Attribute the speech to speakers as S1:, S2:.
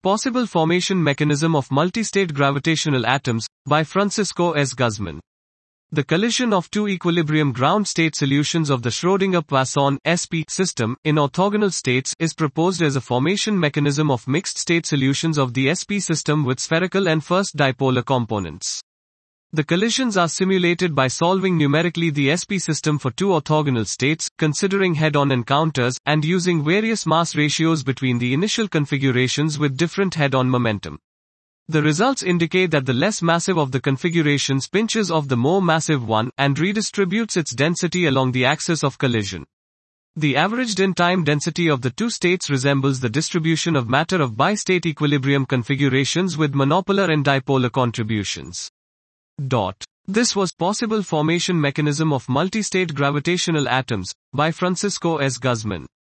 S1: Possible Formation Mechanism of Multistate Gravitational Atoms, by Francisco S. Guzman. The collision of two equilibrium ground state solutions of the Schrödinger-Poisson (SP) system, in orthogonal states, is proposed as a formation mechanism of mixed state solutions of the SP system with spherical and first dipolar components. The collisions are simulated by solving numerically the SP system for two orthogonal states, considering head-on encounters, and using various mass ratios between the initial configurations with different head-on momentum. The results indicate that the less massive of the configurations pinches off the more massive one, and redistributes its density along the axis of collision. The averaged in-time density of the two states resembles the distribution of matter of bi-state equilibrium configurations with monopolar and dipolar contributions. This was Possible Formation Mechanism of Multistate Gravitational Atoms, by Francisco S. Guzman.